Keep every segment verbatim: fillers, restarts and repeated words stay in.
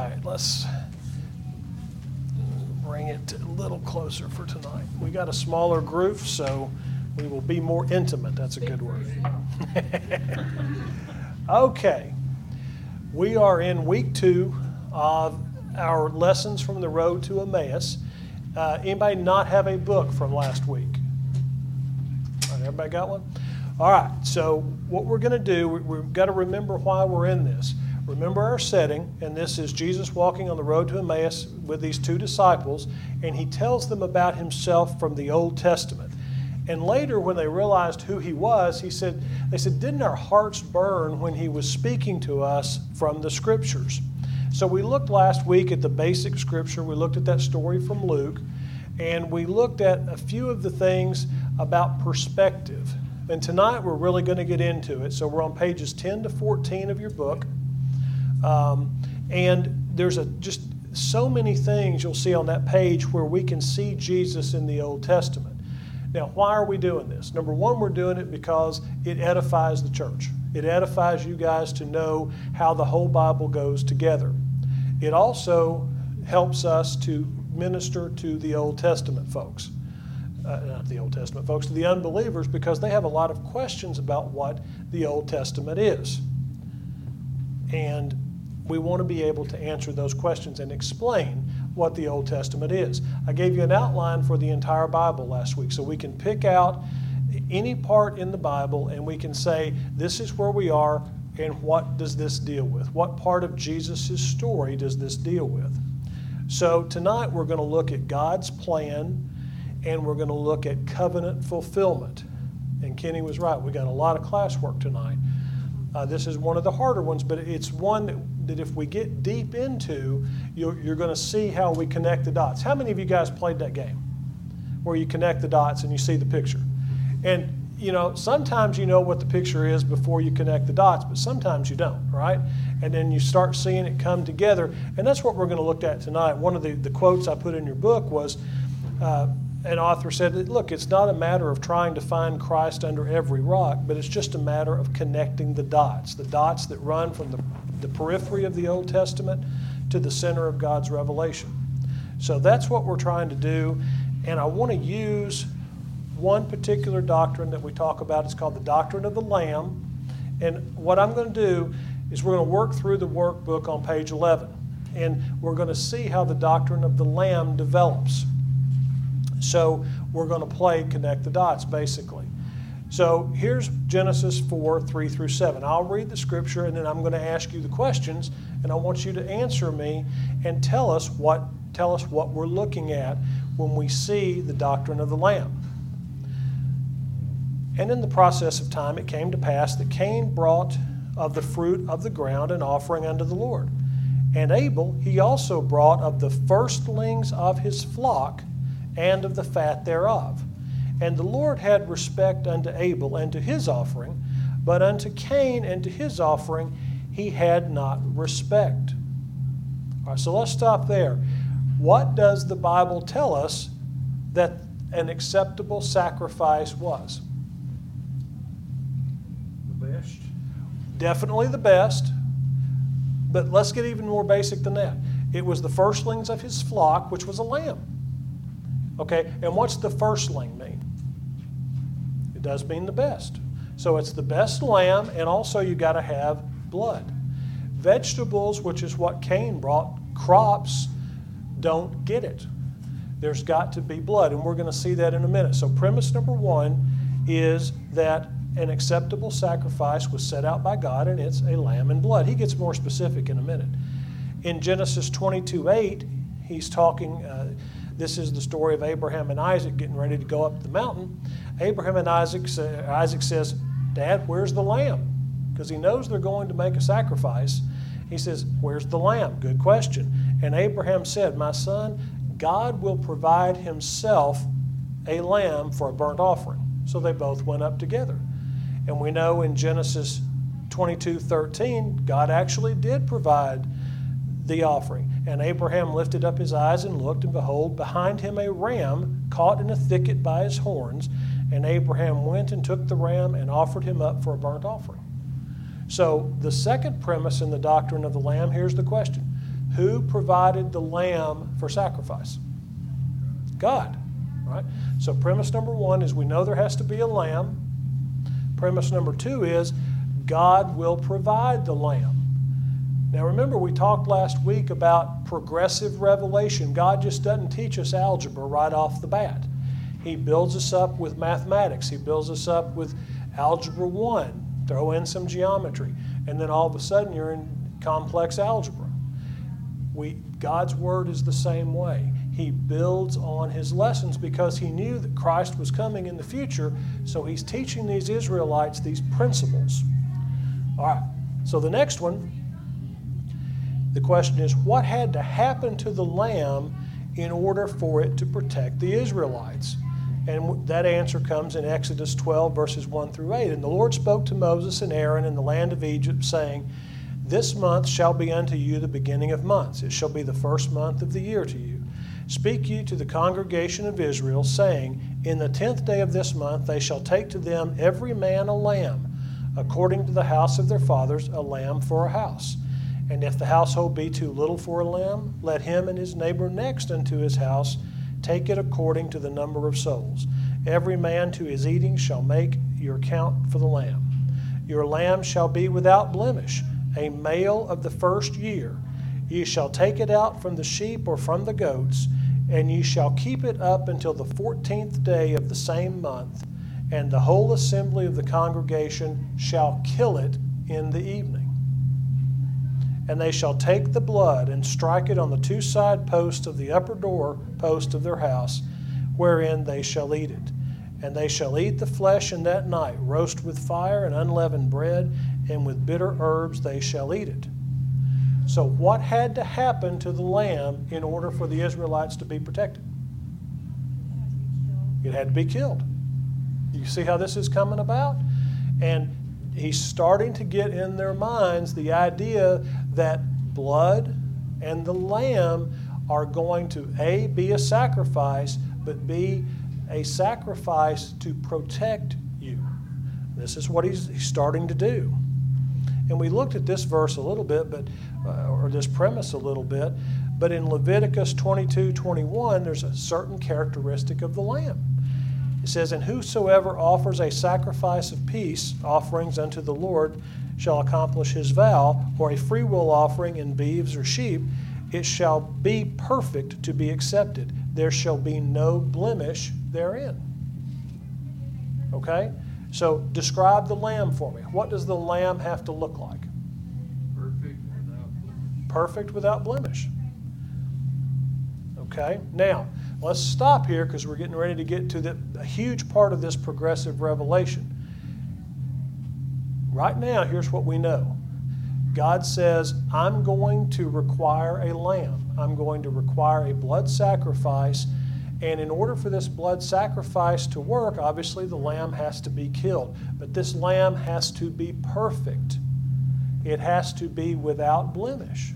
right, let's bring it a little closer for tonight. We got a smaller group, so we will be more intimate. That's a good word. Okay, we are in week two of our lessons from the road to Emmaus. Uh, anybody not have a book from last week? All right, everybody got one? All right, so what we're going to do, we, we've got to remember why we're in this. Remember our setting, and this is Jesus walking on the road to Emmaus with these two disciples, and he tells them about himself from the Old Testament. And later, when they realized who he was, he said, they said, didn't our hearts burn when he was speaking to us from the Scriptures? So we looked last week at the basic Scripture. We looked at that story from Luke, and we looked at a few of the things about perspective. And tonight, we're really going to get into it. So we're on pages ten to fourteen of your book. Um, and there's a, just so many things you'll see on that page where we can see Jesus in the Old Testament. Now, why are we doing this? Number one, we're doing it because it edifies the church. It edifies you guys to know how the whole Bible goes together. It also helps us to minister to the Old Testament folks. Uh, not the Old Testament folks, to the unbelievers, because they have a lot of questions about what the Old Testament is. And we want to be able to answer those questions and explain what the Old Testament is. I gave you an outline for the entire Bible last week, so we can pick out any part in the Bible and we can say, this is where we are and what does this deal with? What part of Jesus' story does this deal with? So tonight we're going to look at God's plan and we're going to look at covenant fulfillment. And Kenny was right, we got a lot of classwork tonight. Uh, this is one of the harder ones, but it's one that, that if we get deep into, you're, you're going to see how we connect the dots. How many of you guys played that game where you connect the dots and you see the picture? And, you know, sometimes you know what the picture is before you connect the dots, but sometimes you don't, right? And then you start seeing it come together, and that's what we're going to look at tonight. One of the, the quotes I put in your book was, uh, an author said, look, it's not a matter of trying to find Christ under every rock, but it's just a matter of connecting the dots, the dots that run from the, the periphery of the Old Testament to the center of God's revelation. So that's what we're trying to do, and I want to use one particular doctrine that we talk about. It's called the doctrine of the Lamb, and what I'm going to do is we're going to work through the workbook on page eleven, and we're going to see how the doctrine of the Lamb develops. So we're going to play connect the dots, basically. So here's Genesis four, three through seven. I'll read the scripture, and then I'm going to ask you the questions, and I want you to answer me and tell us what, tell us what we're looking at when we see the doctrine of the Lamb. And in the process of time it came to pass that Cain brought of the fruit of the ground an offering unto the Lord. And Abel he also brought of the firstlings of his flock and of the fat thereof. And the Lord had respect unto Abel and to his offering, but unto Cain and to his offering he had not respect. All right, so let's stop there. What does the Bible tell us that an acceptable sacrifice was? The best. Definitely the best, but let's get even more basic than that. It was the firstlings of his flock, which was a lamb. Okay, and what's the firstling mean? It does mean the best. So it's the best lamb, and also you got to have blood. Vegetables, which is what Cain brought, crops, don't get it. There's got to be blood, and we're going to see that in a minute. So premise number one is that an acceptable sacrifice was set out by God, and it's a lamb and blood. He gets more specific in a minute. In Genesis twenty-two eight, he's talking... Uh, This is the story of Abraham and Isaac getting ready to go up the mountain. Abraham and Isaac, say, Isaac says, Dad, where's the lamb? Because he knows they're going to make a sacrifice. He says, where's the lamb? Good question. And Abraham said, my son, God will provide himself a lamb for a burnt offering. So they both went up together. And we know in Genesis twenty-two thirteen, God actually did provide the offering. And Abraham lifted up his eyes and looked, and behold, behind him a ram caught in a thicket by his horns. And Abraham went and took the ram and offered him up for a burnt offering. So the second premise in the doctrine of the Lamb, here's the question. Who provided the lamb for sacrifice? God, right? So premise number one is we know there has to be a lamb. Premise number two is God will provide the lamb. Now remember, we talked last week about progressive revelation. God just doesn't teach us algebra right off the bat. He builds us up with mathematics. He builds us up with algebra one. Throw in some geometry. And then all of a sudden you're in complex algebra. We, God's Word is the same way. He builds on His lessons because He knew that Christ was coming in the future, so He's teaching these Israelites these principles. All right, so the next one, the question is, what had to happen to the lamb in order for it to protect the Israelites? And that answer comes in Exodus twelve, verses one through eight. And the Lord spoke to Moses and Aaron in the land of Egypt, saying, This month shall be unto you the beginning of months. It shall be the first month of the year to you. Speak ye to the congregation of Israel, saying, In the tenth day of this month they shall take to them every man a lamb, according to the house of their fathers, a lamb for a house. And if the household be too little for a lamb, let him and his neighbor next unto his house take it according to the number of souls. Every man to his eating shall make your count for the lamb. Your lamb shall be without blemish, a male of the first year. Ye shall take it out from the sheep or from the goats, and ye shall keep it up until the fourteenth day of the same month, and the whole assembly of the congregation shall kill it in the evening. And they shall take the blood and strike it on the two side posts of the upper door post of their house, wherein they shall eat it. And they shall eat the flesh in that night, roast with fire and unleavened bread, and with bitter herbs they shall eat it. So what had to happen to the lamb in order for the Israelites to be protected? It had to be killed. You see how this is coming about? And he's starting to get in their minds the idea that blood and the lamb are going to, A, be a sacrifice, but B, a sacrifice to protect you. This is what he's, he's starting to do. And we looked at this verse a little bit, but uh, or this premise a little bit, but in Leviticus twenty-two twenty-one, there's a certain characteristic of the lamb. It says, And whosoever offers a sacrifice of peace offerings unto the Lord shall accomplish his vow, or a freewill offering in beeves or sheep, it shall be perfect to be accepted. There shall be no blemish therein. Okay? So describe the lamb for me. What does the lamb have to look like? Perfect without blemish. Perfect without blemish. Okay? Now, let's stop here because we're getting ready to get to the, a huge part of this progressive revelation. Right now, here's what we know. God says, I'm going to require a lamb. I'm going to require a blood sacrifice. And in order for this blood sacrifice to work, obviously the lamb has to be killed. But this lamb has to be perfect. It has to be without blemish.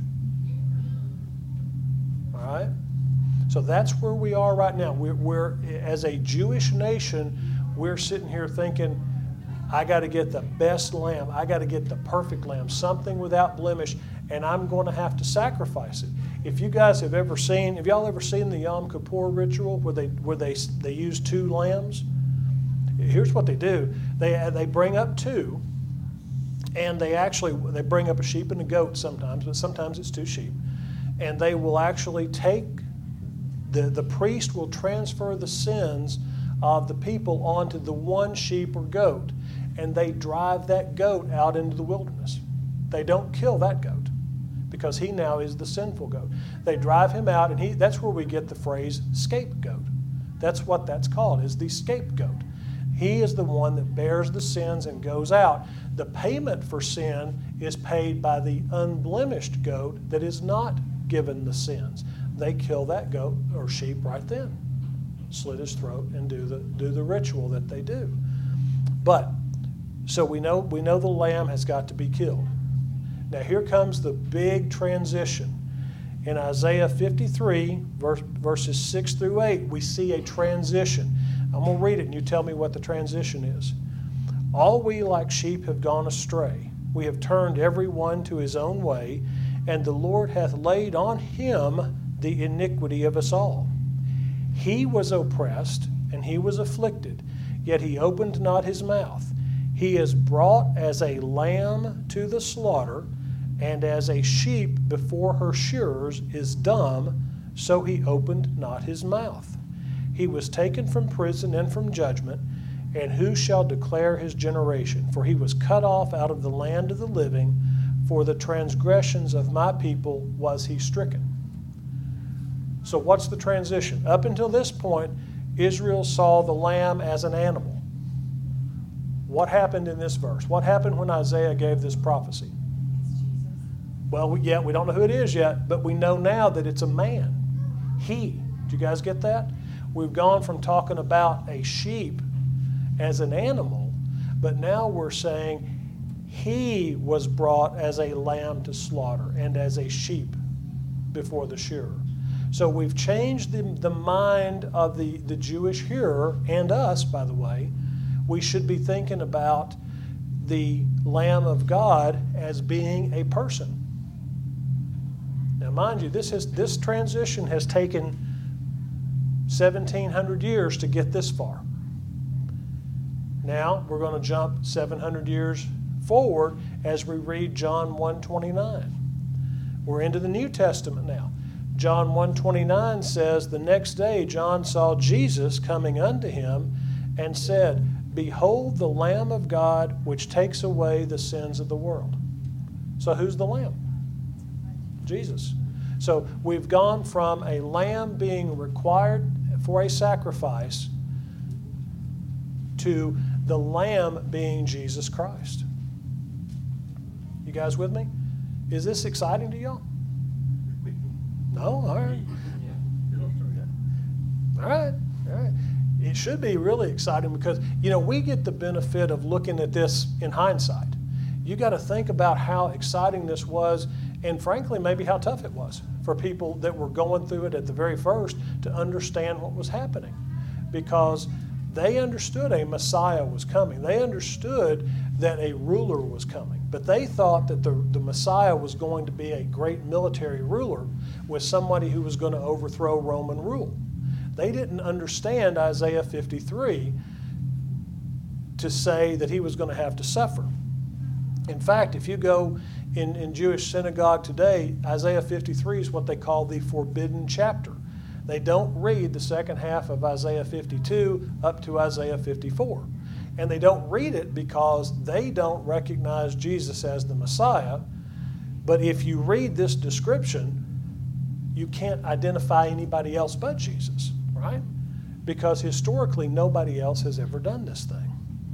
All right? So that's where we are right now. We're, we're as a Jewish nation, we're sitting here thinking, I got to get the best lamb. I got to get the perfect lamb, something without blemish, and I'm going to have to sacrifice it. If you guys have ever seen, have y'all ever seen the Yom Kippur ritual where they where they they use two lambs? Here's what they do: they they bring up two, and they actually they bring up a sheep and a goat sometimes, but sometimes it's two sheep, and they will actually take the the priest will transfer the sins of the people onto the one sheep or goat, and they drive that goat out into the wilderness. They don't kill that goat, because he now is the sinful goat. They drive him out, and he that's where we get the phrase scapegoat. That's what that's called, is the scapegoat. He is the one that bears the sins and goes out. The payment for sin is paid by the unblemished goat that is not given the sins. They kill that goat or sheep right then, slit his throat, and do the do the ritual that they do. But so we know we know the lamb has got to be killed. Now here comes the big transition. In Isaiah fifty-three, verse, verses six through eight, we see a transition. I'm going to read it and you tell me what the transition is. All we like sheep have gone astray. We have turned every one to his own way, and the Lord hath laid on him the iniquity of us all. He was oppressed, and he was afflicted, yet he opened not his mouth. He is brought as a lamb to the slaughter, and as a sheep before her shearers is dumb, so he opened not his mouth. He was taken from prison and from judgment, and who shall declare his generation? For he was cut off out of the land of the living. For the transgressions of my people was he stricken. So what's the transition? Up until this point, Israel saw the lamb as an animal. What happened in this verse? What happened when Isaiah gave this prophecy? Well, we, yeah, we don't know who it is yet, but we know now that it's a man. He. Did you guys get that? We've gone from talking about a sheep as an animal, but now we're saying he was brought as a lamb to slaughter and as a sheep before the shearer. So we've changed the, the mind of the, the Jewish hearer, and us, by the way. We should be thinking about the Lamb of God as being a person. Now, mind you, this, has, this transition has taken seventeen hundred years to get this far. Now, we're going to jump seven hundred years forward as we read John one twenty-nine. We're into the New Testament now. John one twenty-nine says, the next day John saw Jesus coming unto him and said, behold the Lamb of God which takes away the sins of the world. So who's the Lamb? Jesus. So we've gone from a lamb being required for a sacrifice to the Lamb being Jesus Christ. You guys with me? Is this exciting to y'all? No? All right. All right. All right. It should be really exciting because, you know, we get the benefit of looking at this in hindsight. You got to think about how exciting this was, and frankly, maybe how tough it was for people that were going through it at the very first to understand what was happening, because they understood a Messiah was coming. They understood that a ruler was coming. But they thought that the, the Messiah was going to be a great military ruler with somebody who was going to overthrow Roman rule. They didn't understand Isaiah fifty-three to say that he was going to have to suffer. In fact, if you go in, in Jewish synagogue today, Isaiah fifty-three is what they call the forbidden chapter. They don't read the second half of Isaiah fifty-two up to Isaiah fifty-four. And they don't read it because they don't recognize Jesus as the Messiah. But if you read this description, you can't identify anybody else but Jesus, right? Because historically, nobody else has ever done this thing.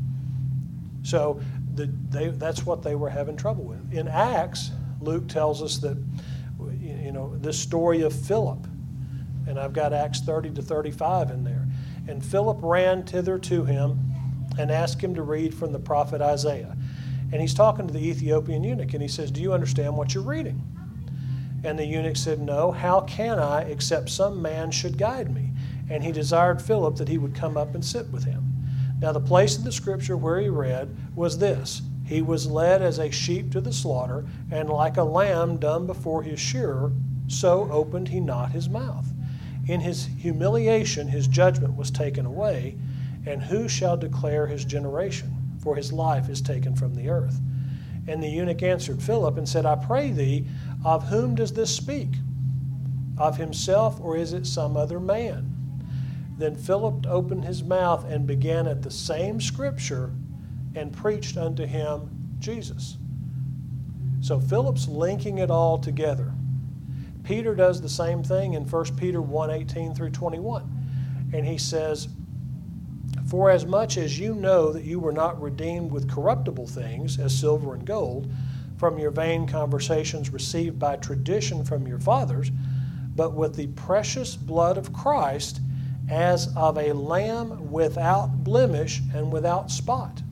So the, they, that's what they were having trouble with. In Acts, Luke tells us that, you know, this story of Philip. And I've got Acts thirty to thirty-five in there. And Philip ran thither to him and asked him to read from the prophet Isaiah. And he's talking to the Ethiopian eunuch, and he says, do you understand what you're reading? And the eunuch said, no, how can I, except some man should guide me? And he desired Philip that he would come up and sit with him. Now the place in the scripture where he read was this: he was led as a sheep to the slaughter, and like a lamb dumb before his shearer, so opened he not his mouth. In his humiliation his judgment was taken away, and who shall declare his generation? For his life is taken from the earth. And the eunuch answered Philip and said, I pray thee, of whom does this speak? Of himself, or is it some other man? Then Philip opened his mouth and began at the same scripture and preached unto him Jesus. So Philip's linking it all together. Peter does the same thing in First Peter one, eighteen through twenty-one. And he says, for as much as you know that you were not redeemed with corruptible things, as silver and gold, from your vain conversations received by tradition from your fathers, but with the precious blood of Christ, as of a lamb without blemish and without spot.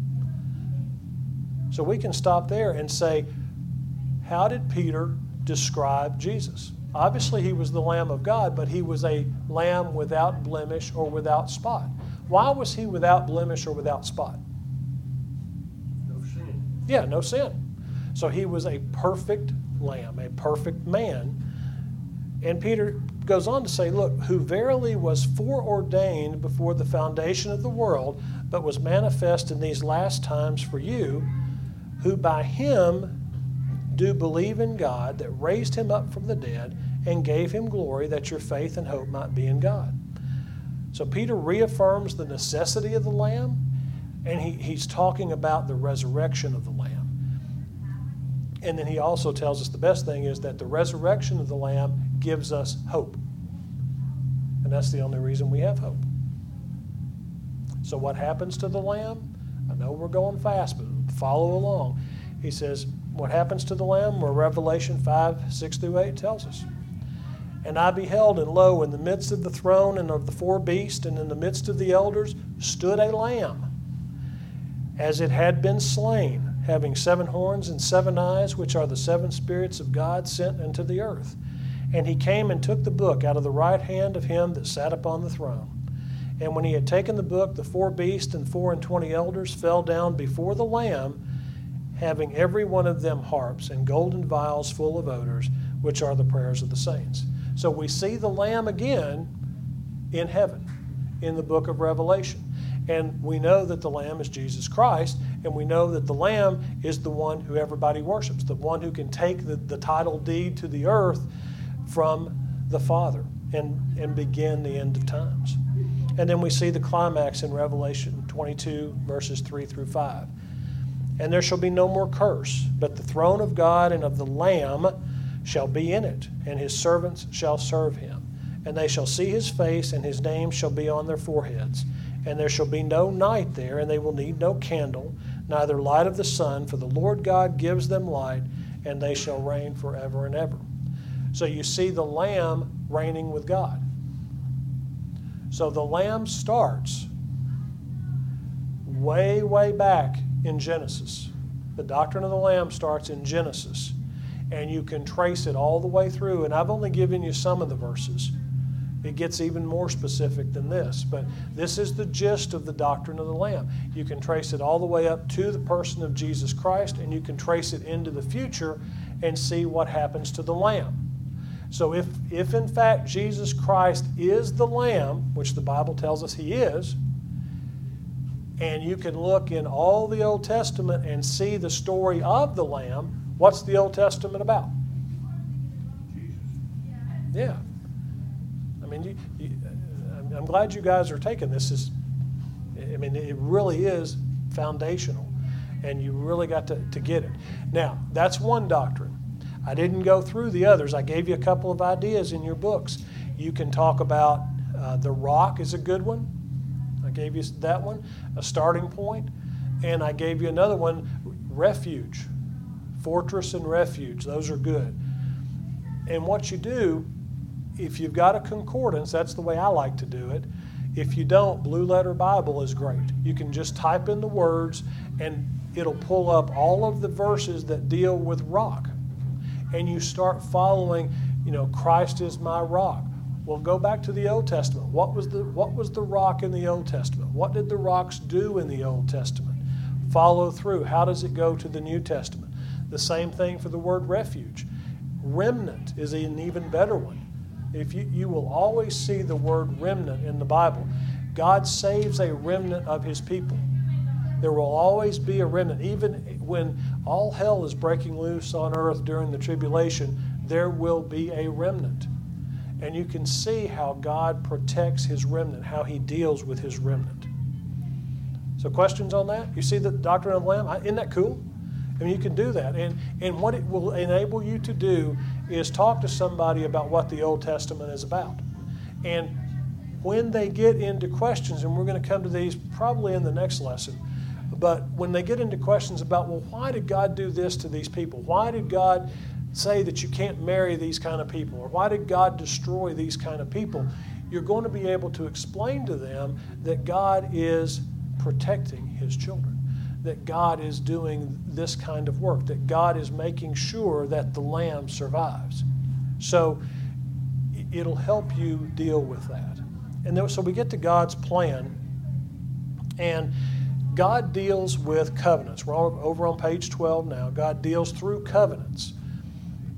So we can stop there and say, how did Peter describe Jesus? Obviously he was the Lamb of God, but he was a lamb without blemish or without spot. Why was he without blemish or without spot? No sin. Yeah, no sin. So he was a perfect lamb, a perfect man. And Peter goes on to say, look, who verily was foreordained before the foundation of the world, but was manifest in these last times for you, who by him do believe in God, that raised him up from the dead and gave him glory, that your faith and hope might be in God. So Peter reaffirms the necessity of the Lamb, and he, he's talking about the resurrection of the Lamb. And then he also tells us the best thing is that the resurrection of the Lamb gives us hope. And that's the only reason we have hope. So what happens to the Lamb? I know we're going fast, but follow along. He says, what happens to the Lamb? Where Revelation five, six through eight tells us. And I beheld, and lo, in the midst of the throne and of the four beasts, and in the midst of the elders, stood a Lamb, as it had been slain, having seven horns and seven eyes, which are the seven spirits of God sent into the earth. And he came and took the book out of the right hand of him that sat upon the throne. And when he had taken the book, the four beasts and four and twenty elders fell down before the Lamb, having every one of them harps and golden vials full of odors, which are the prayers of the saints. So we see the Lamb again in heaven, in the book of Revelation. And we know that the Lamb is Jesus Christ, and we know that the Lamb is the one who everybody worships, the one who can take the, the title deed to the earth from the Father and, and begin the end of times. And then we see the climax in Revelation twenty-two, verses three through five. And there shall be no more curse, but the throne of God and of the Lamb shall be in it, and his servants shall serve him. And they shall see his face, and his name shall be on their foreheads. And there shall be no night there, and they will need no candle, neither light of the sun, for the Lord God gives them light, and they shall reign forever and ever. So you see the Lamb reigning with God. So the Lamb starts way, way back in Genesis. The doctrine of the Lamb starts in Genesis, and you can trace it all the way through. And I've only given you some of the verses. It gets even more specific than this, but this is the gist of the doctrine of the Lamb. You can trace it all the way up to the person of Jesus Christ, and you can trace it into the future and see what happens to the Lamb. So if, if in fact Jesus Christ is the Lamb, which the Bible tells us he is, and you can look in all the Old Testament and see the story of the Lamb, what's the Old Testament about? Yeah. I mean, you, you, I'm glad you guys are taking this. As, I mean, it really is foundational, and you really got to, to get it. Now, that's one doctrine. I didn't go through the others. I gave you a couple of ideas in your books. You can talk about uh, the rock is a good one. I gave you that one, a starting point. And I gave you another one, refuge, fortress and refuge. Those are good. And what you do, if you've got a concordance, that's the way I like to do it. If you don't, Blue Letter Bible is great. You can just type in the words, and it'll pull up all of the verses that deal with rock. And you start following, you know, Christ is my rock. Well, go back to the Old Testament. What was the what was the rock in the Old Testament? What did the rocks do in the Old Testament? Follow through. How does it go to the New Testament? The same thing for the word refuge. Remnant is an even better one. If you, you will always see the word remnant in the Bible. God saves a remnant of his people. There will always be a remnant. Even when all hell is breaking loose on earth during the tribulation, there will be a remnant. And you can see how God protects his remnant, how he deals with his remnant. So questions on that? You see the doctrine of the Lamb? Isn't that cool? I mean, you can do that. And, and what it will enable you to do is talk to somebody about what the Old Testament is about. And when they get into questions, and we're going to come to these probably in the next lesson, but when they get into questions about, well, why did God do this to these people? Why did God say that you can't marry these kind of people? Or why did God destroy these kind of people? You're going to be able to explain to them that God is protecting his children, that God is doing this kind of work, that God is making sure that the Lamb survives. So it'll help you deal with that. And then, so we get to God's plan, and God deals with covenants. We're over on page twelve now. God deals through covenants.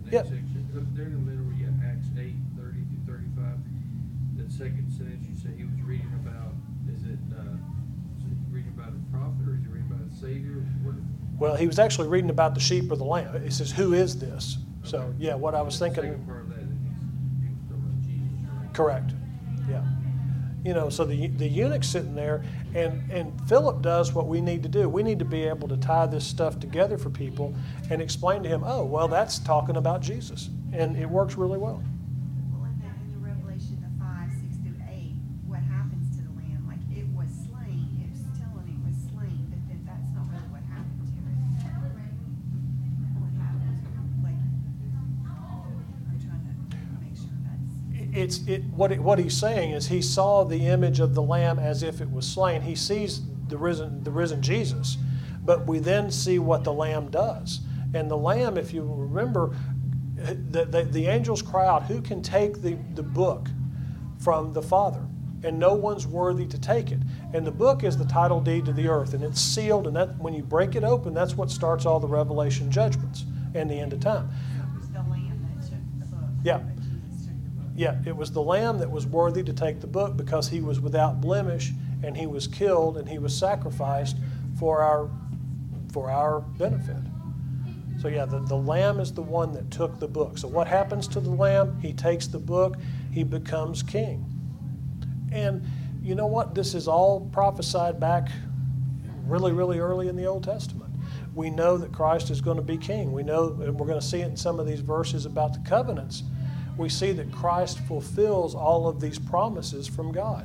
next Yep. section, up there in the middle, where you got Acts eight, thirty through thirty-five, the second sentence you say he was reading about, is it, uh, is he reading about a prophet, or is he reading about a savior? What? Well, he was actually reading about the sheep or the lamb. It says, who is this? So, Okay. yeah, what I was The thinking. second part of that, he's, he was talking about Jesus, right? Correct. Yeah. You know, so the the eunuch's sitting there, and, and Philip does what we need to do. We need to be able to tie this stuff together for people and explain to him, oh, well, that's talking about Jesus. And it works really well. Well, in the, in the Revelation, the five, six through eight, what happens to the lamb? Like, it was slain. It was telling it was slain, but then that's not really what happened to it. What happened to it? Like, I'm trying to make sure that's. It's it what it, what he's saying is he saw the image of the lamb as if it was slain. He sees the risen the risen Jesus, but we then see what the lamb does. And the lamb, if you remember, the the, the angels cry out, "Who can take the, the book from the Father?" And no one's worthy to take it. And the book is the title deed to the earth, and it's sealed. And that when you break it open, that's what starts all the Revelation judgments and the end of time. It was the lamb that took the book. Yeah. But Jesus took the book. Yeah, it was the lamb that was worthy to take the book because he was without blemish and he was killed and he was sacrificed for our for our benefit. So yeah, the, the lamb is the one that took the book. So what happens to the lamb? He takes the book, he becomes king. And you know what? This is all prophesied back really, really early in the Old Testament. We know that Christ is going to be king. We know, and we're going to see it in some of these verses about the covenants. We see that Christ fulfills all of these promises from God.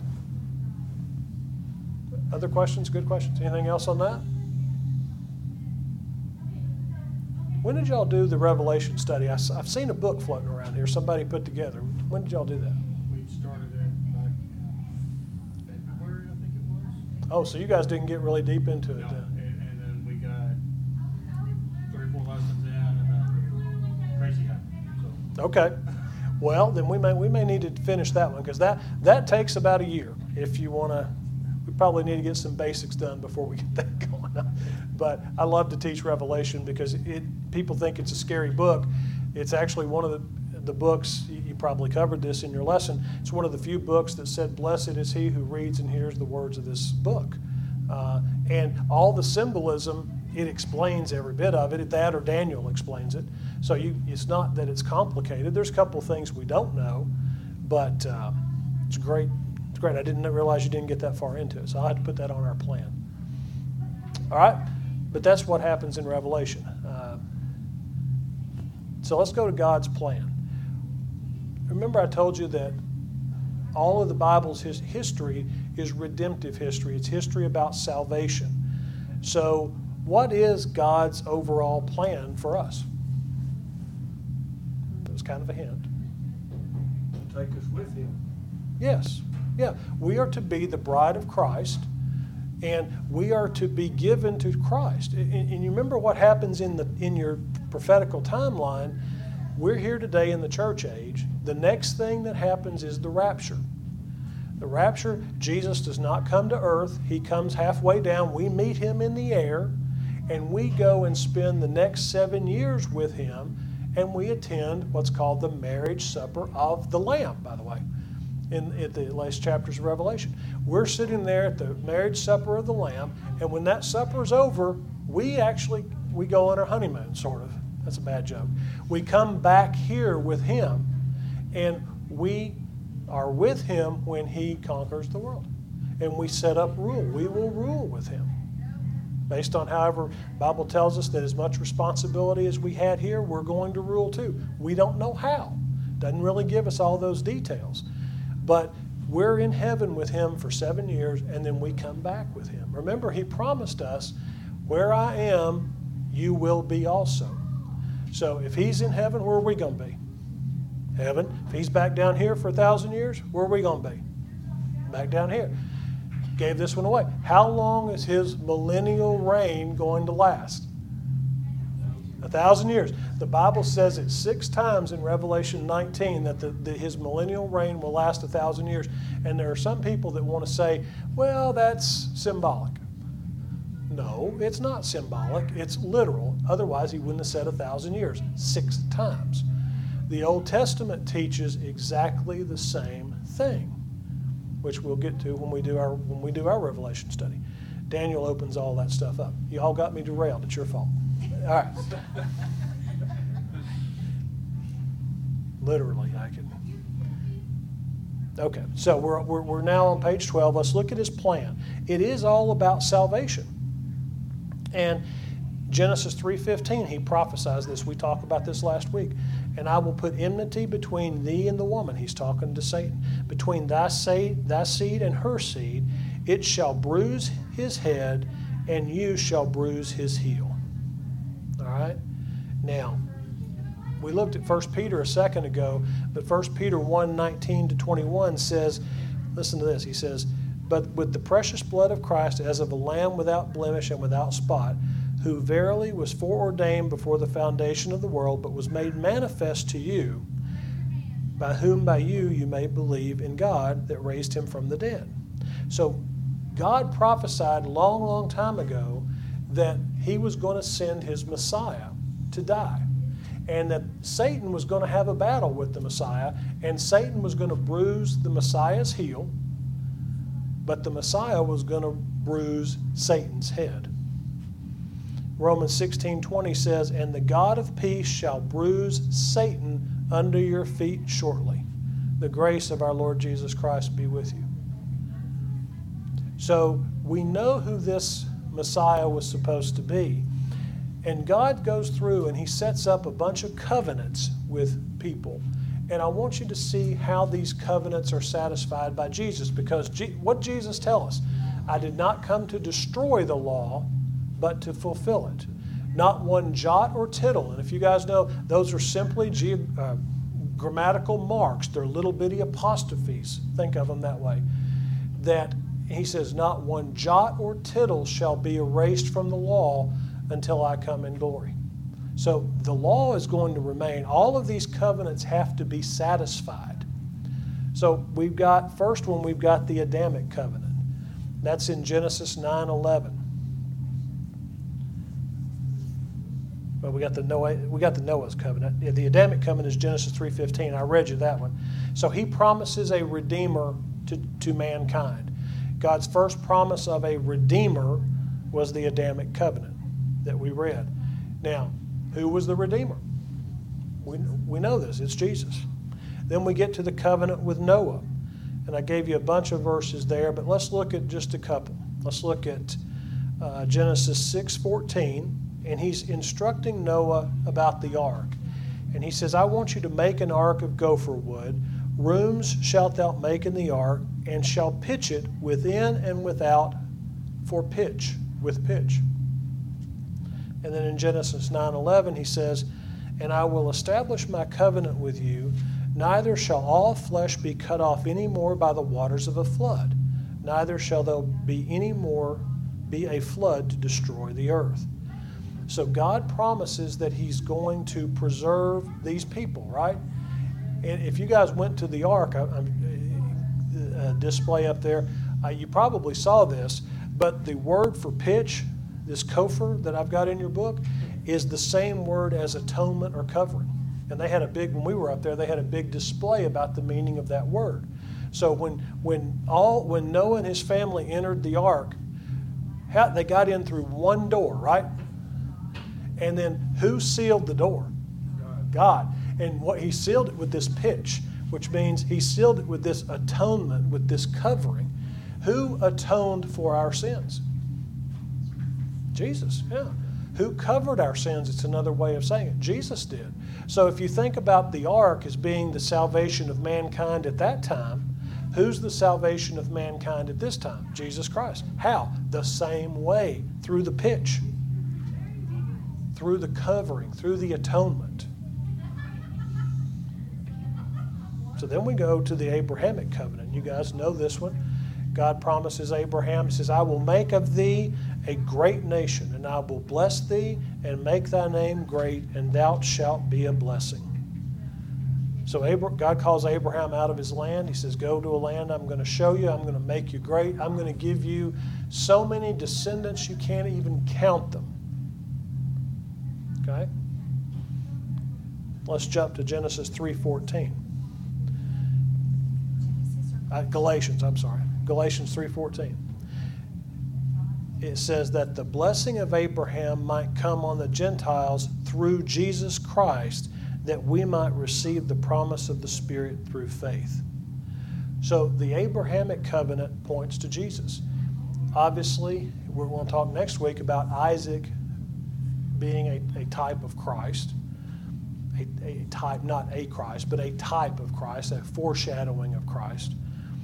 Other questions? Good questions. Anything else on that? When did y'all do the Revelation study? I, I've seen a book floating around here somebody put together. When did y'all do that? We started it back in February, I think it was. Oh, so you guys didn't get really deep into it No, then. and, and then we got three or four lessons in, and then crazy happened. So Okay. Well, then we may we may need to finish that one because that, that takes about a year if you want to. We probably need to get some basics done before we get that going. But I love to teach Revelation because it people think it's a scary book. It's actually one of the the books, you probably covered this in your lesson, it's one of the few books that said, "Blessed is he who reads and hears the words of this book." Uh, and all the symbolism, it explains every bit of it. That or Daniel explains it. So you, it's not that it's complicated. There's a couple of things we don't know, but uh, it's great. It's great. I didn't realize you didn't get that far into it, so I had to put that on our plan. All right? But that's what happens in Revelation. Uh, so let's go to God's plan. Remember I told you that all of the Bible's his history is redemptive history. It's history about salvation. So what is God's overall plan for us? It was kind of a hint. take us with him. Yes. Yeah. We are to be the bride of Christ, and we are to be given to Christ. And, and you remember what happens in the in your prophetical timeline. We're here today in the church age. The next thing that happens is the rapture. The rapture, Jesus does not come to earth. He comes halfway down. We meet him in the air, and we go and spend the next seven years with him, and we attend what's called the marriage supper of the Lamb, by the way, in, in the last chapters of Revelation. We're sitting there at the marriage supper of the Lamb, and when that supper is over, we actually, we go on our honeymoon, sort of. That's a bad joke. We come back here with him, and we are with him when he conquers the world. And we set up rule. We will rule with him. Based on however, the Bible tells us that as much responsibility as we had here, we're going to rule too. We don't know how. Doesn't really give us all those details. But we're in heaven with him for seven years, and then we come back with him. Remember, he promised us, where I am, you will be also. So if he's in heaven, where are we going to be? Heaven. If he's back down here for a thousand years, where are we going to be? Back down here. Gave this one away. How long is his millennial reign going to last? A thousand years. The Bible says it six times in Revelation nineteen that the, the, his millennial reign will last a thousand years. And there are some people that want to say, well, that's symbolic. No, it's not symbolic. It's literal. Otherwise, he wouldn't have said a thousand years. Six times. The Old Testament teaches exactly the same thing, which we'll get to when we do our when we do our Revelation study. Daniel opens all that stuff up. You all got me derailed. It's your fault. All right. Literally, I can. Okay, so we're, we're, we're now on page twelve. Let's look at his plan. It is all about salvation. And Genesis three fifteen, he prophesies this. We talked about this last week. And I will put enmity between thee and the woman. He's talking to Satan. Between thy seed, thy seed and her seed, it shall bruise his head, and you shall bruise his heel. All right? Now, we looked at First Peter a second ago, but First Peter one nineteen to twenty-one says, listen to this, he says, but with the precious blood of Christ as of a lamb without blemish and without spot, who verily was foreordained before the foundation of the world, but was made manifest to you, by whom by you you may believe in God that raised him from the dead. So God prophesied a long, long time ago that he was going to send his Messiah to die, and that Satan was going to have a battle with the Messiah, and Satan was going to bruise the Messiah's heel, but the Messiah was going to bruise Satan's head. Romans sixteen twenty says, and the God of peace shall bruise Satan under your feet shortly. The grace of our Lord Jesus Christ be with you. So we know who this Messiah was supposed to be. And God goes through and he sets up a bunch of covenants with people. And I want you to see how these covenants are satisfied by Jesus. Because G- what Jesus tells us? I did not come to destroy the law, but to fulfill it. Not one jot or tittle. And if you guys know, those are simply ge- uh, grammatical marks. They're little bitty apostrophes. Think of them that way. That he says, not one jot or tittle shall be erased from the law until I come in glory. So the law is going to remain. All of these covenants have to be satisfied. So we've got, first one, we've got the Adamic covenant. That's in Genesis nine eleven. But we got the Noah, we got the Noah's covenant. Yeah, the Adamic covenant is Genesis three fifteen. I read you that one. So he promises a redeemer to, to mankind. God's first promise of a redeemer was the Adamic covenant that we read. Now, who was the redeemer? We, we know this. It's Jesus. Then we get to the covenant with Noah. And I gave you a bunch of verses there, but let's look at just a couple. Let's look at uh, Genesis six fourteen. And he's instructing Noah about the ark. And he says, I want you to make an ark of gopher wood. Rooms shalt thou make in the ark, and shall pitch it within and without for pitch, with pitch. And then in Genesis nine eleven he says, and I will establish my covenant with you, neither shall all flesh be cut off any more by the waters of a flood, neither shall there be any more be a flood to destroy the earth. So God promises that he's going to preserve these people, right? And if you guys went to the ark, a display up there, uh, you probably saw this, but the word for pitch, this kopher that I've got in your book, is the same word as atonement or covering. And they had a big, when we were up there, they had a big display about the meaning of that word. So when when all when Noah and his family entered the ark, how, they got in through one door, right? And then who sealed the door? God. God. And what he sealed it with this pitch, which means he sealed it with this atonement, with this covering. Who atoned for our sins? Jesus, yeah. Who covered our sins? It's another way of saying it. Jesus did. So if you think about the ark as being the salvation of mankind at that time, who's the salvation of mankind at this time? Jesus Christ. How? The same way, through the pitch, through the covering, through the atonement. So then we go to the Abrahamic covenant. You guys know this one. God promises Abraham, he says, I will make of thee a great nation, and I will bless thee and make thy name great, and thou shalt be a blessing. So God calls Abraham out of his land. He says, go to a land I'm going to show you. I'm going to make you great. I'm going to give you so many descendants you can't even count them. Okay? Let's jump to Genesis three fourteen. Genesis or- Uh, Galatians, I'm sorry. Galatians three fourteen. It says that the blessing of Abraham might come on the Gentiles through Jesus Christ, that we might receive the promise of the Spirit through faith. So the Abrahamic covenant points to Jesus. Obviously, we're going to talk next week about Isaac being a, a type of Christ. A, a type, not a Christ, but a type of Christ, a foreshadowing of Christ.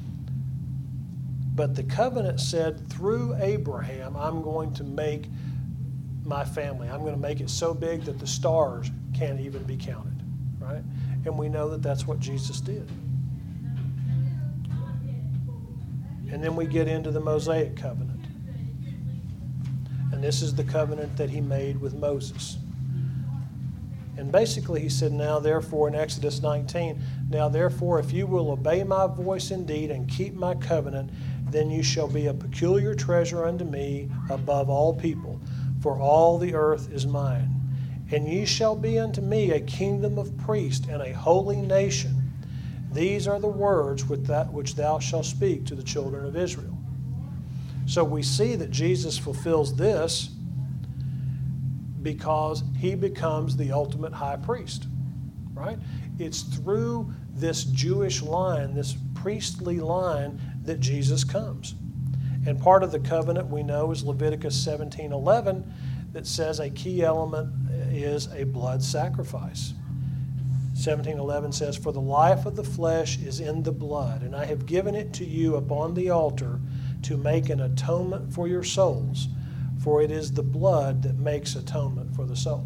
But the covenant said, through Abraham, I'm going to make my family. I'm going to make it so big that the stars can't even be counted, right? And we know that that's what Jesus did. And then we get into the Mosaic covenant. And this is the covenant that he made with Moses. And basically he said, now therefore, in Exodus nineteen, now therefore, if you will obey my voice indeed and keep my covenant, then you shall be a peculiar treasure unto me above all people, for all the earth is mine. And ye shall be unto me a kingdom of priests and a holy nation. These are the words with that which thou shalt speak to the children of Israel. So we see that Jesus fulfills this because he becomes the ultimate high priest, right? It's through this Jewish line, this priestly line, that Jesus comes. And part of the covenant we know is Leviticus seventeen eleven, that says a key element is a blood sacrifice. seventeen eleven says, for the life of the flesh is in the blood, and I have given it to you upon the altar to make an atonement for your souls, for it is the blood that makes atonement for the soul.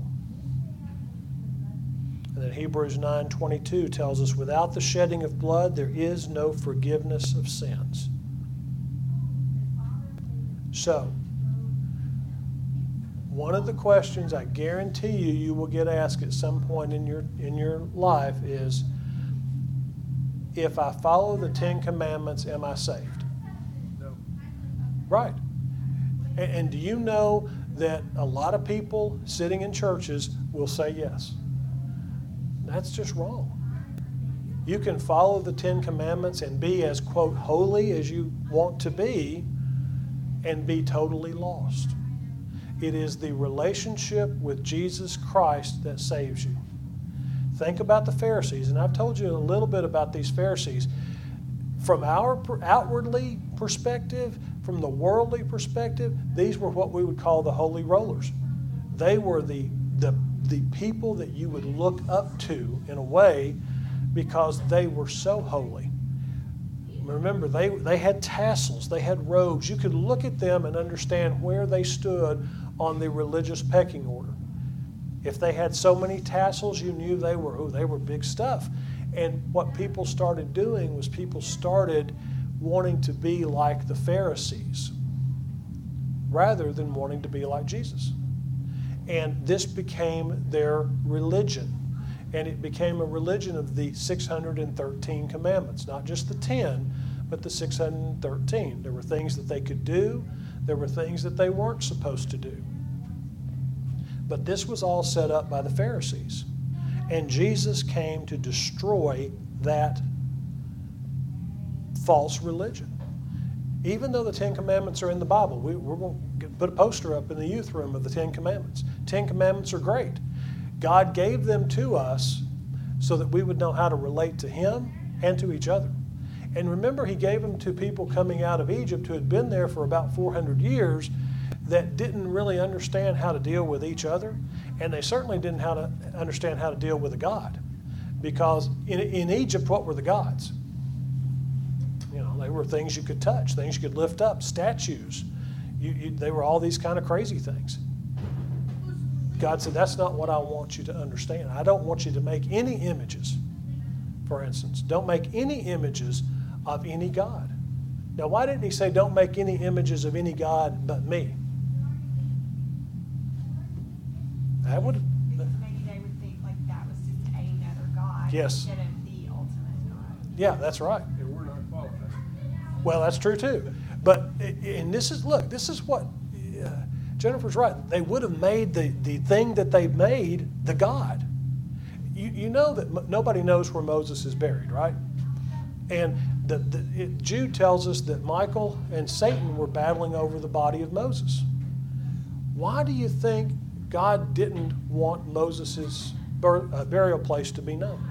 And then Hebrews nine twenty-two tells us, without the shedding of blood, there is no forgiveness of sins. So, one of the questions I guarantee you you will get asked at some point in your in your life is, if I follow the Ten Commandments, am I saved? No. Right. And, and do you know that a lot of people sitting in churches will say yes? That's just wrong. You can follow the Ten Commandments and be as, quote, holy as you want to be and be totally lost. It is the relationship with Jesus Christ that saves you. Think about the Pharisees, and I've told you a little bit about these Pharisees. From our outwardly perspective, from the worldly perspective, these were what we would call the holy rollers. They were the, the, the people that you would look up to in a way because they were so holy. Remember, they, they had tassels, they had robes. You could look at them and understand where they stood on the religious pecking order. If they had so many tassels, you knew they were, oh, they were big stuff. And what people started doing was people started wanting to be like the Pharisees rather than wanting to be like Jesus. And this became their religion. And it became a religion of the six hundred thirteen commandments, not just the ten, but the six hundred thirteen. There were things that they could do. There were things that they weren't supposed to do. But this was all set up by the Pharisees. And Jesus came to destroy that false religion. Even though the Ten Commandments are in the Bible, we, we're going to put a poster up in the youth room of the Ten Commandments. Ten Commandments are great. God gave them to us so that we would know how to relate to Him and to each other. And remember, He gave them to people coming out of Egypt who had been there for about four hundred years that didn't really understand how to deal with each other, and they certainly didn't how to understand how to deal with a God. Because in, in Egypt, what were the gods? You know, they were things you could touch, things you could lift up, statues. You, you, they were all these kind of crazy things. God said, that's not what I want you to understand. I don't want you to make any images, for instance. Don't make any images of any God. Now, why didn't He say, don't make any images of any God but me? That would... Because maybe they would think like that was just another God Yes. instead of the ultimate God. Yeah, that's right. And we're not qualified. Well, that's true too. But, and this is, look, this is what... Uh, Jennifer's right. They would have made the, the thing that they made the God. you, you know that m- nobody knows where Moses is buried, right? And the, the, it, Jude tells us that Michael and Satan were battling over the body of Moses. Why do you think God didn't want Moses' bur- uh, burial place to be known?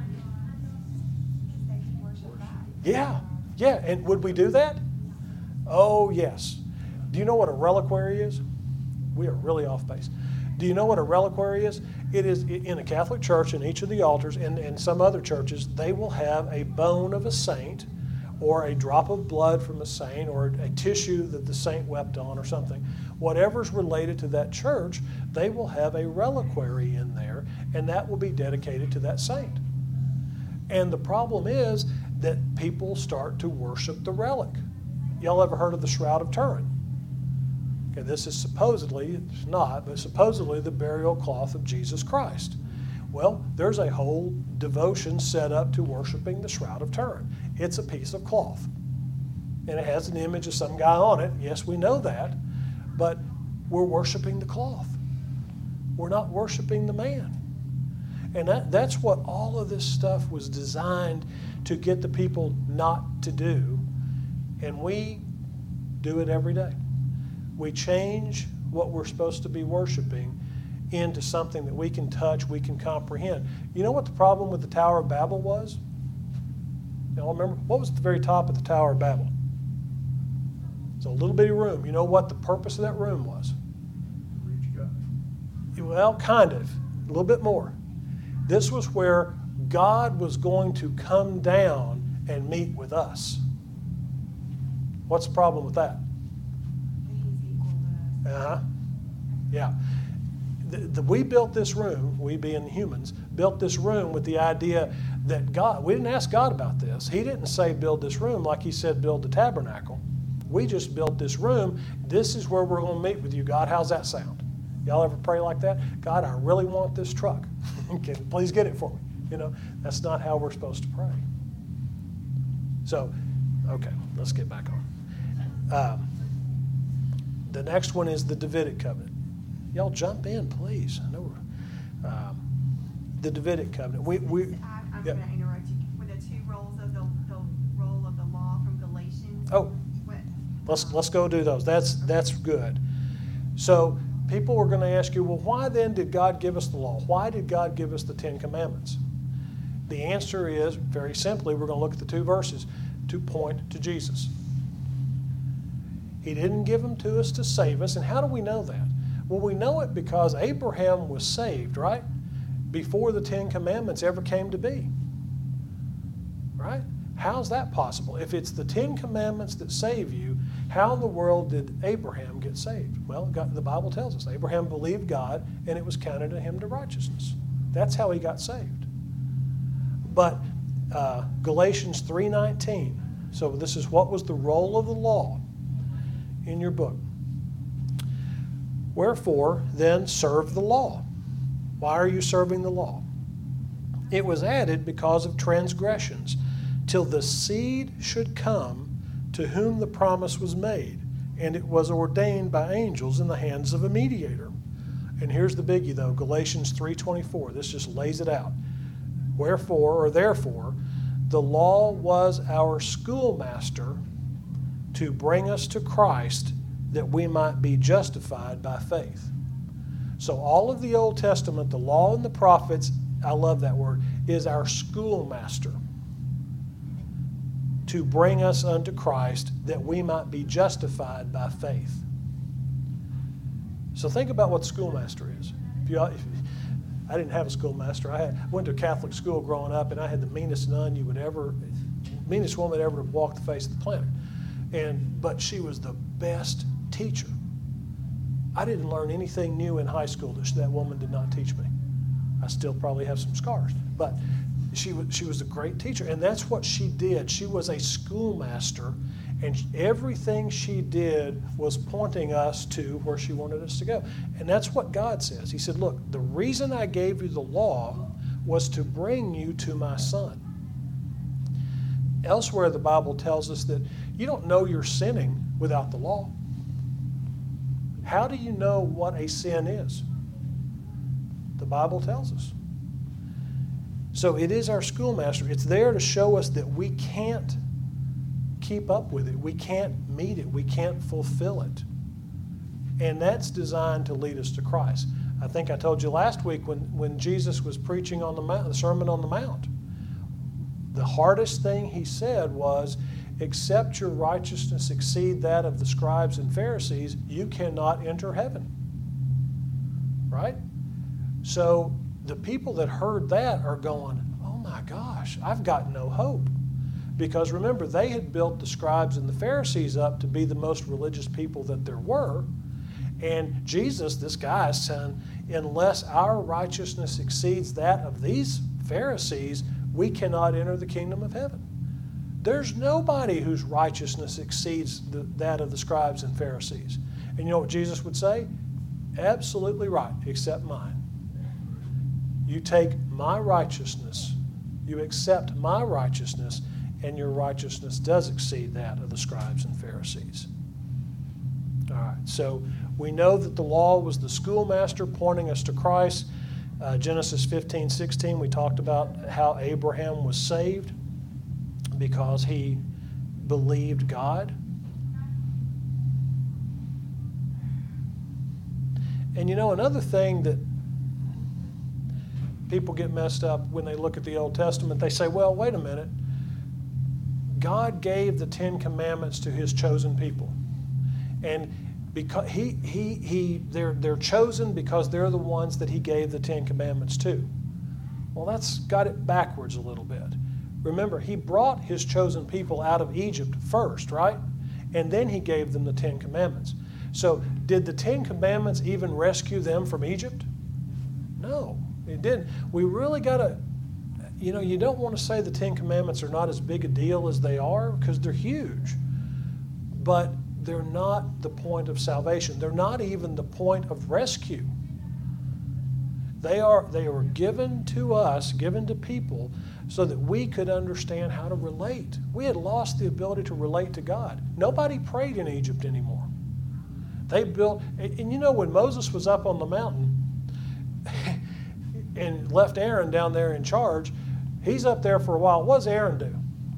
They could worship God. Yeah, yeah. And would we do that? Oh, yes. Do you know what a reliquary is? We are really off base. Do you know what a reliquary is? It is in a Catholic church, in each of the altars, and in some other churches, they will have a bone of a saint or a drop of blood from a saint or a tissue that the saint wept on or something. Whatever's related to that church, they will have a reliquary in there, and that will be dedicated to that saint. And the problem is that people start to worship the relic. Y'all ever heard of the Shroud of Turin? Okay, this is supposedly, it's not, but supposedly the burial cloth of Jesus Christ. Well, there's a whole devotion set up to worshiping the Shroud of Turin. It's a piece of cloth. And it has an image of some guy on it. Yes, we know that. But we're worshiping the cloth. We're not worshiping the man. And that, that's what all of this stuff was designed to get the people not to do. And we do it every day. We change what we're supposed to be worshiping into something that we can touch, we can comprehend. You know what the problem with the Tower of Babel was? Y'all remember? What was at the very top of the Tower of Babel? It's a little bitty room. You know what the purpose of that room was? Reach God. Well, kind of. A little bit more. This was where God was going to come down and meet with us. What's the problem with that? That he's equal to us. Uh-huh. Yeah. The, the, we built this room, we being humans, built this room with the idea that God, we didn't ask God about this. He didn't say build this room like he said build the tabernacle. We just built this room. This is where we're going to meet with you, God. How's that sound? Y'all ever pray like that? God, I really want this truck. Can, please get it for me. You know, that's not how we're supposed to pray. So, okay, let's get back on. Um, the next one is the Davidic covenant. Y'all jump in, please. I know we're, um, the Davidic covenant. We, we, I, I'm yeah. going to interrupt you. With the two roles of the, the role of the law from Galatians. Oh, What, let's let's go do those. That's that's good. So people are going to ask you, well, why then did God give us the law? Why did God give us the Ten Commandments? The answer is very simply, we're going to look at the two verses to point to Jesus. He didn't give them to us to save us. And how do we know that? Well, we know it because Abraham was saved, right? Before the Ten Commandments ever came to be. Right? How's that possible? If it's the Ten Commandments that save you, how in the world did Abraham get saved? Well, God, the Bible tells us Abraham believed God and it was counted to him to righteousness. That's how he got saved. But uh, Galatians three nineteen, so this is what was the role of the law in your book. Wherefore, then serve the law. Why are you serving the law? It was added because of transgressions, till the seed should come to whom the promise was made, and it was ordained by angels in the hands of a mediator. And here's the biggie though, Galatians three twenty-four. This just lays it out. Wherefore, or therefore, the law was our schoolmaster to bring us to Christ, that we might be justified by faith. So all of the Old Testament, the law and the prophets, I love that word, is our schoolmaster to bring us unto Christ, that we might be justified by faith. So think about what the schoolmaster is. If you, if, I didn't have a schoolmaster. I had, went to a Catholic school growing up, and I had the meanest nun you would ever, meanest woman ever to walk the face of the planet. And but she was the best teacher. I didn't learn anything new in high school that that woman did not teach me. I still probably have some scars, but she was she was a great teacher, and that's what she did. She was a schoolmaster, and everything she did was pointing us to where she wanted us to go. And that's what God says. He said, look, the reason I gave you the law was to bring you to my Son. Elsewhere, the Bible tells us that you don't know you're sinning without the law. How do you know what a sin is? The Bible tells us. So it is our schoolmaster. It's there to show us that we can't keep up with it. We can't meet it. We can't fulfill it. And that's designed to lead us to Christ. I think I told you last week when, when Jesus was preaching on the Mount, the Sermon on the Mount, the hardest thing he said was, except your righteousness exceed that of the scribes and Pharisees, you cannot enter heaven. Right? So the people that heard that are going, oh my gosh, I've got no hope. Because remember, they had built the scribes and the Pharisees up to be the most religious people that there were. And Jesus, this guy, is saying, unless our righteousness exceeds that of these Pharisees, we cannot enter the kingdom of heaven. There's nobody whose righteousness exceeds the, that of the scribes and Pharisees. And you know what Jesus would say? Absolutely right, except mine. You take my righteousness, you accept my righteousness, and your righteousness does exceed that of the scribes and Pharisees. All right, so we know that the law was the schoolmaster pointing us to Christ. Uh, Genesis fifteen, sixteen, we talked about how Abraham was saved because he believed God. And you know, another thing that people get messed up when they look at the Old Testament, they say, well, wait a minute. God gave the Ten Commandments to his chosen people. And because he, he, he, they're, they're chosen because they're the ones that he gave the Ten Commandments to. Well, that's got it backwards a little bit. Remember, he brought his chosen people out of Egypt first, right? And then he gave them the Ten Commandments. So did the Ten Commandments even rescue them from Egypt? No, it didn't. We really got to, you know, you don't want to say the Ten Commandments are not as big a deal as they are, because they're huge. But they're not the point of salvation. They're not even the point of rescue. They are, they were given to us, given to people, so that we could understand how to relate. We had lost the ability to relate to God. Nobody prayed in Egypt anymore. They built, and you know, when Moses was up on the mountain and left Aaron down there in charge, he's up there for a while. What does Aaron do?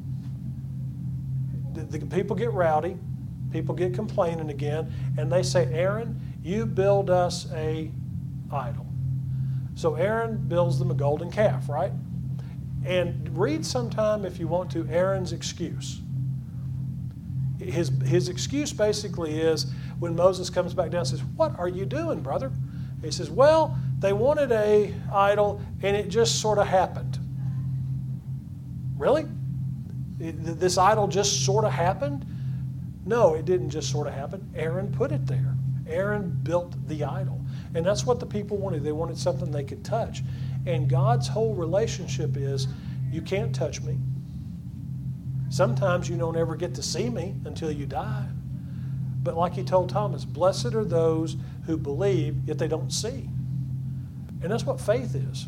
The, the people get rowdy, people get complaining again, and they say, Aaron, you build us a idol. So Aaron builds them a golden calf, right? And read sometime, if you want to, Aaron's excuse. His, his excuse basically is, when Moses comes back down and says, what are you doing, brother? He says, well, they wanted a idol, and it just sort of happened. Really? It, this idol just sort of happened? No, it didn't just sort of happen. Aaron put it there. Aaron built the idol. And that's what the people wanted. They wanted something they could touch. And God's whole relationship is, you can't touch me. Sometimes you don't ever get to see me until you die. But like he told Thomas, blessed are those who believe, yet they don't see. And that's what faith is.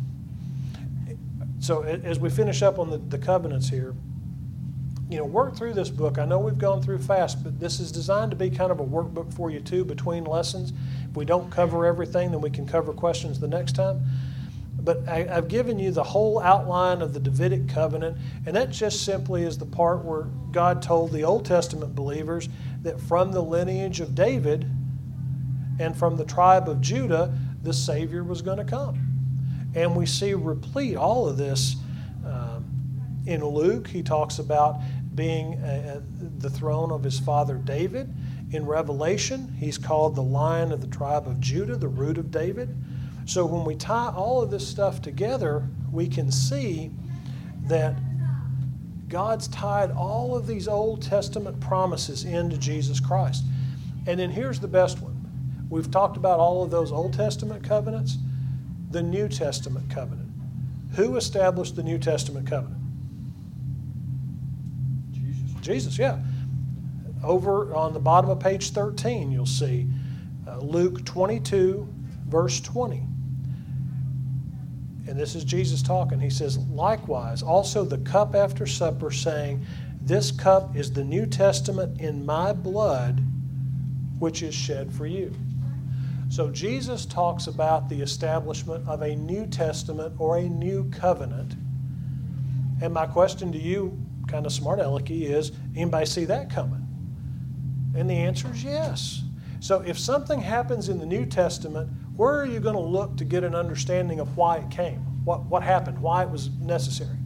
So as we finish up on the, the covenants here, you know, work through this book. I know we've gone through fast, but this is designed to be kind of a workbook for you too, between lessons. If we don't cover everything, then we can cover questions the next time. But I, I've given you the whole outline of the Davidic covenant, and that just simply is the part where God told the Old Testament believers that from the lineage of David and from the tribe of Judah, the Savior was going to come. And we see replete all of this um, in Luke. He talks about being at the throne of his father David. In Revelation, he's called the Lion of the tribe of Judah, the root of David. So when we tie all of this stuff together, we can see that God's tied all of these Old Testament promises into Jesus Christ. And then here's the best one. We've talked about all of those Old Testament covenants. The New Testament covenant. Who established the New Testament covenant? Jesus. Jesus, yeah. Over on the bottom of page thirteen, you'll see uh, Luke twenty-two, verse twenty. And this is Jesus talking. He says, likewise, also the cup after supper, saying, this cup is the New Testament in my blood, which is shed for you. So Jesus talks about the establishment of a New Testament or a new covenant. And my question to you, kind of smart alecky, is anybody see that coming? And the answer is yes. So if something happens in the New Testament, where are you going to look to get an understanding of why it came? What, what happened? Why it was necessary?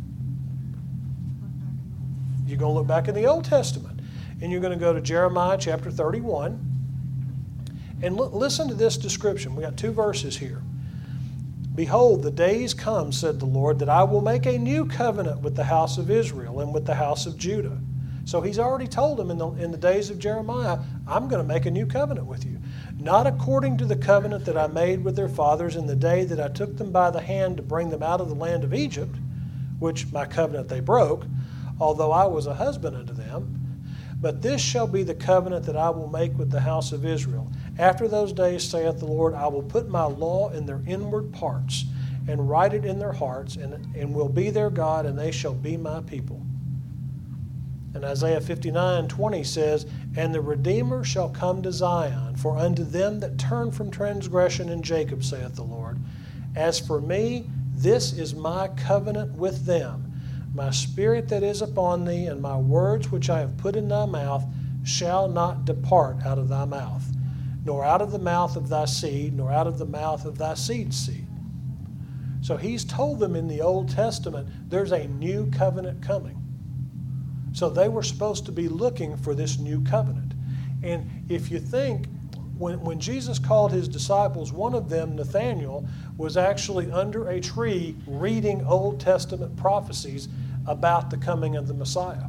You're going to look back in the Old Testament. And you're going to go to Jeremiah chapter thirty-one. And l- listen to this description. We got two verses here. Behold, the days come, said the Lord, that I will make a new covenant with the house of Israel and with the house of Judah. So he's already told them in the, in the days of Jeremiah, I'm going to make a new covenant with you. Not according to the covenant that I made with their fathers in the day that I took them by the hand to bring them out of the land of Egypt, which my covenant they broke, although I was a husband unto them. But this shall be the covenant that I will make with the house of Israel. After those days, saith the Lord, I will put my law in their inward parts, and write it in their hearts, and, and will be their God, and they shall be my people. And Isaiah fifty-nine twenty says, And the Redeemer shall come to Zion, for unto them that turn from transgression in Jacob, saith the Lord. As for me, this is my covenant with them. My spirit that is upon thee, and my words which I have put in thy mouth, shall not depart out of thy mouth, nor out of the mouth of thy seed, nor out of the mouth of thy seed's seed. So he's told them in the Old Testament, there's a new covenant coming. So they were supposed to be looking for this new covenant. And if you think, when, when Jesus called his disciples, one of them, Nathanael, was actually under a tree reading Old Testament prophecies about the coming of the Messiah.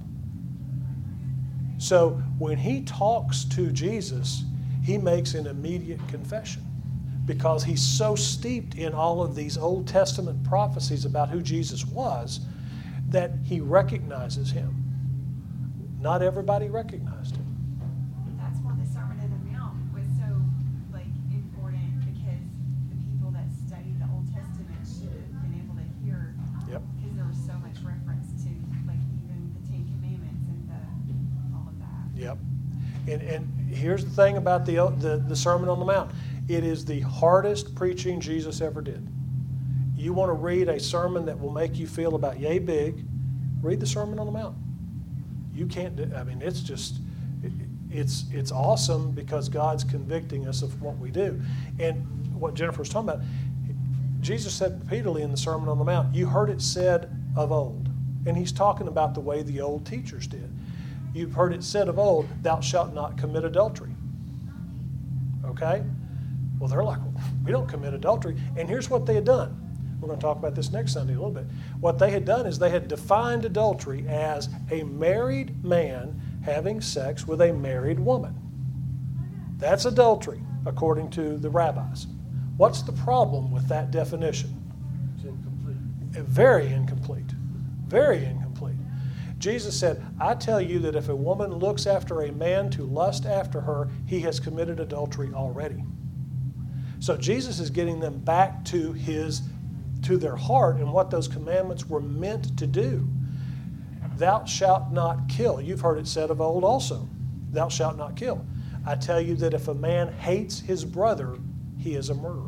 So when he talks to Jesus, he makes an immediate confession because he's so steeped in all of these Old Testament prophecies about who Jesus was that he recognizes him. Not everybody recognized him. That's why the Sermon on the Mount was so like important, because the people that studied the Old Testament should have been able to hear. Yep. Because there was so much reference to like even the Ten Commandments and the all of that. Yep. And and here's the thing about the, the the Sermon on the Mount. It is the hardest preaching Jesus ever did. You want to read a sermon that will make you feel about yay big, read the Sermon on the Mount. You can't do, I mean, it's just, it, it's it's awesome because God's convicting us of what we do. And what Jennifer was talking about, Jesus said repeatedly in the Sermon on the Mount, you heard it said of old. And he's talking about the way the old teachers did. You've heard it said of old, thou shalt not commit adultery. Okay? Well, they're like, well, we don't commit adultery. And here's what they had done. We're going to talk about this next Sunday a little bit. What they had done is they had defined adultery as a married man having sex with a married woman. That's adultery, according to the rabbis. What's the problem with that definition? It's incomplete. Very incomplete. Very incomplete. Jesus said, I tell you that if a woman looks after a man to lust after her, he has committed adultery already. So Jesus is getting them back to his to their heart and what those commandments were meant to do. Thou shalt not kill. You've heard it said of old also. Thou shalt not kill. I tell you that if a man hates his brother, he is a murderer.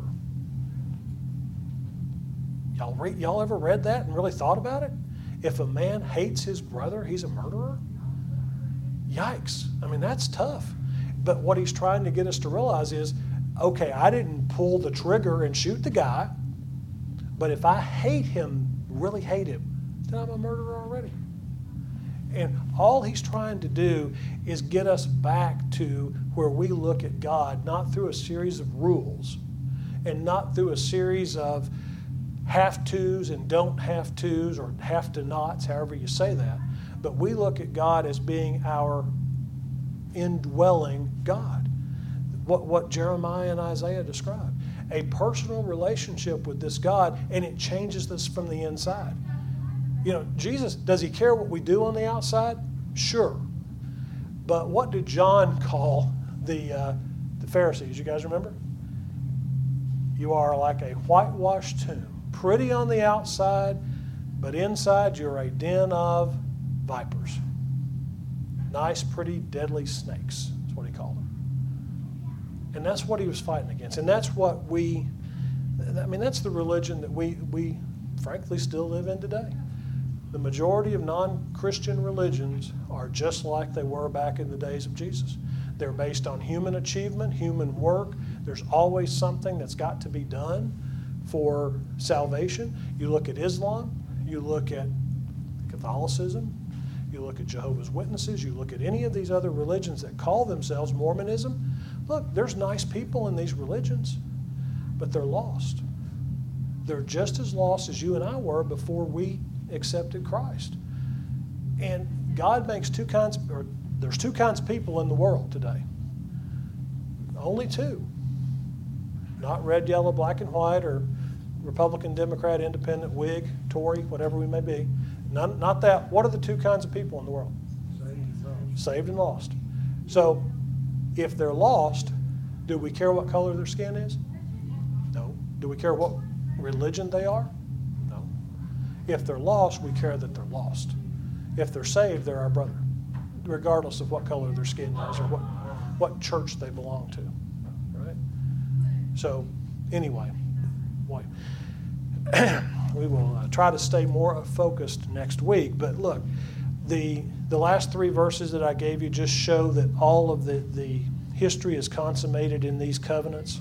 Y'all, read, y'all ever read that and really thought about it? If a man hates his brother, he's a murderer? Yikes. I mean, that's tough. But what he's trying to get us to realize is, okay, I didn't pull the trigger and shoot the guy, but if I hate him, really hate him, then I'm a murderer already. And all he's trying to do is get us back to where we look at God, not through a series of rules and not through a series of have-tos and don't have-tos or have-to-nots, however you say that. But we look at God as being our indwelling God, what, what Jeremiah and Isaiah described. A personal relationship with this God, and it changes us from the inside. You know, Jesus, does he care what we do on the outside? Sure. But what did John call the, uh, the Pharisees? You guys remember? You are like a whitewashed tomb, pretty on the outside, but inside you're a den of vipers. Nice, pretty, deadly snakes. That's what he called them. And that's what he was fighting against. And that's what we, I mean, that's the religion that we, we frankly still live in today. The majority of non-Christian religions are just like they were back in the days of Jesus. They're based on human achievement, human work. There's always something that's got to be done for salvation. You look at Islam, you look at Catholicism, you look at Jehovah's Witnesses, you look at any of these other religions that call themselves Mormonism. Look, there's nice people in these religions, but they're lost. They're just as lost as you and I were before we accepted Christ. And God makes two kinds, or there's two kinds of people in the world today. Only two. Not red, yellow, black, and white, or Republican, Democrat, Independent, Whig, Tory, whatever we may be. None, not that. What are the two kinds of people in the world? Saved and lost. Saved and lost. So, if they're lost, do we care what color their skin is? No. Do we care what religion they are? No. If they're lost, we care that they're lost. If they're saved, they're our brother, regardless of what color their skin is or what, what church they belong to. Right? So, anyway, boy, we will uh, try to stay more focused next week. But look, the the last three verses that I gave you just show that all of the, the history is consummated in these covenants.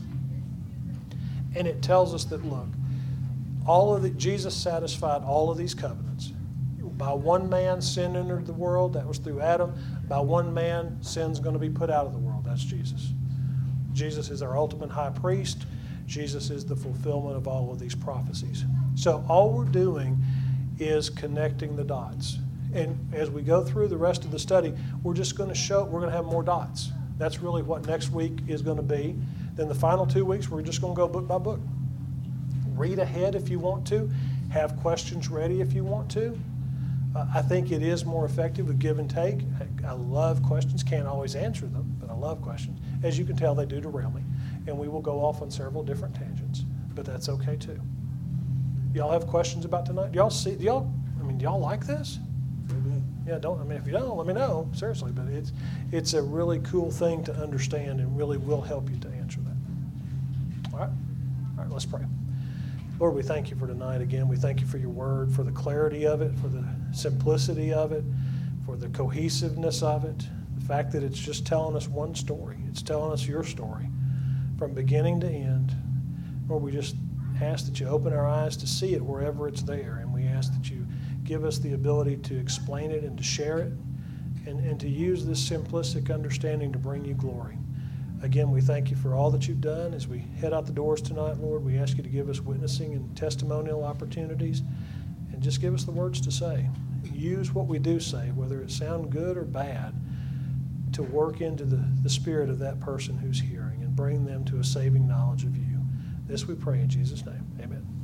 And it tells us that, look, all of the, Jesus satisfied all of these covenants. By one man, sin entered the world. That was through Adam. By one man, sin's going to be put out of the world. That's Jesus. Jesus is our ultimate high priest. Jesus is the fulfillment of all of these prophecies. So all we're doing is connecting the dots. And as we go through the rest of the study, we're just going to show, we're going to have more dots. That's really what next week is going to be. Then the final two weeks, we're just going to go book by book. Read ahead if you want to. Have questions ready if you want to. Uh, I think it is more effective with give and take. I, I love questions. Can't always answer them, but I love questions. As you can tell, they do derail me. And we will go off on several different tangents, but that's okay too. Y'all have questions about tonight? Do y'all see, do y'all, I mean, do y'all like this? Yeah, don't, I mean, if you don't, let me know, seriously, but it's, it's a really cool thing to understand and really will help you to answer that. All right? All right, let's pray. Lord, we thank you for tonight again. We thank you for your word, for the clarity of it, for the simplicity of it, for the cohesiveness of it, the fact that it's just telling us one story. It's telling us your story from beginning to end. Lord, we just ask that you open our eyes to see it wherever it's there, and we ask that you give us the ability to explain it and to share it and, and to use this simplistic understanding to bring you glory. Again, we thank you for all that you've done. As we head out the doors tonight, Lord, we ask you to give us witnessing and testimonial opportunities and just give us the words to say. Use what we do say, whether it sound good or bad, to work into the, the spirit of that person who's hearing and bring them to a saving knowledge of you. This we pray in Jesus' name. Amen.